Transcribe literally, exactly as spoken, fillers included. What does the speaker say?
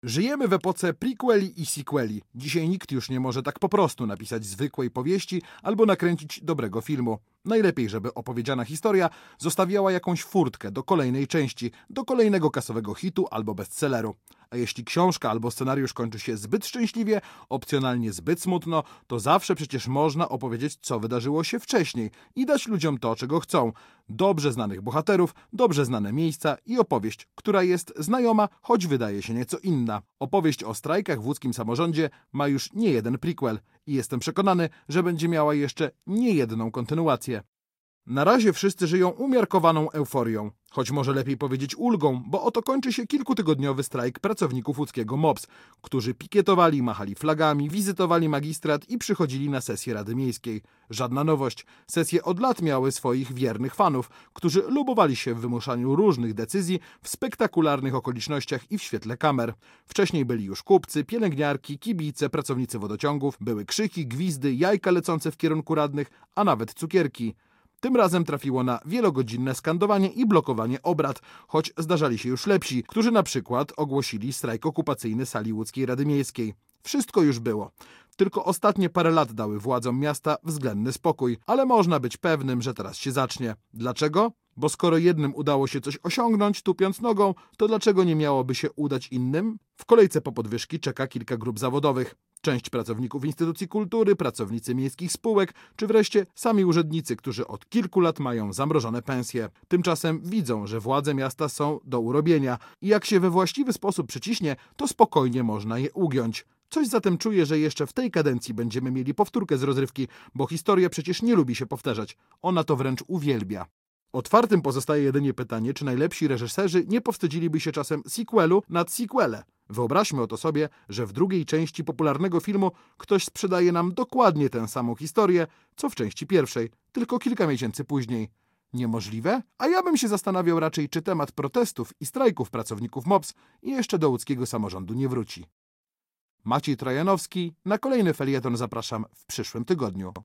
Żyjemy w epoce prequeli i sequeli. Dzisiaj nikt już nie może tak po prostu napisać zwykłej powieści albo nakręcić dobrego filmu. Najlepiej, żeby opowiedziana historia zostawiała jakąś furtkę do kolejnej części, do kolejnego kasowego hitu albo bestselleru. A jeśli książka albo scenariusz kończy się zbyt szczęśliwie, opcjonalnie zbyt smutno, to zawsze przecież można opowiedzieć, co wydarzyło się wcześniej i dać ludziom to, czego chcą. Dobrze znanych bohaterów, dobrze znane miejsca i opowieść, która jest znajoma, choć wydaje się nieco inna. Opowieść o strajkach w łódzkim samorządzie ma już nie jeden prequel i jestem przekonany, że będzie miała jeszcze nie jedną kontynuację. Na razie wszyscy żyją umiarkowaną euforią, choć może lepiej powiedzieć ulgą, bo oto kończy się kilkutygodniowy strajk pracowników łódzkiego M O P S, którzy pikietowali, machali flagami, wizytowali magistrat i przychodzili na sesję Rady Miejskiej. Żadna nowość. Sesje od lat miały swoich wiernych fanów, którzy lubowali się w wymuszaniu różnych decyzji w spektakularnych okolicznościach i w świetle kamer. Wcześniej byli już kupcy, pielęgniarki, kibice, pracownicy wodociągów, były krzyki, gwizdy, jajka lecące w kierunku radnych, a nawet cukierki. Tym razem trafiło na wielogodzinne skandowanie i blokowanie obrad, choć zdarzali się już lepsi, którzy na przykład ogłosili strajk okupacyjny sali łódzkiej Rady Miejskiej. Wszystko już było. Tylko ostatnie parę lat dały władzom miasta względny spokój, ale można być pewnym, że teraz się zacznie. Dlaczego? Bo skoro jednym udało się coś osiągnąć, tupiąc nogą, to dlaczego nie miałoby się udać innym? W kolejce po podwyżki czeka kilka grup zawodowych. Część pracowników instytucji kultury, pracownicy miejskich spółek, czy wreszcie sami urzędnicy, którzy od kilku lat mają zamrożone pensje. Tymczasem widzą, że władze miasta są do urobienia i jak się we właściwy sposób przyciśnie, to spokojnie można je ugiąć. Coś zatem czuję, że jeszcze w tej kadencji będziemy mieli powtórkę z rozrywki, bo historia przecież nie lubi się powtarzać. Ona to wręcz uwielbia. Otwartym pozostaje jedynie pytanie, czy najlepsi reżyserzy nie powstydziliby się czasem sequelu nad sequele. Wyobraźmy oto sobie, że w drugiej części popularnego filmu ktoś sprzedaje nam dokładnie tę samą historię, co w części pierwszej, tylko kilka miesięcy później. Niemożliwe? A ja bym się zastanawiał raczej, czy temat protestów i strajków pracowników M O P S jeszcze do łódzkiego samorządu nie wróci. Maciej Trojanowski, na kolejny felieton zapraszam w przyszłym tygodniu.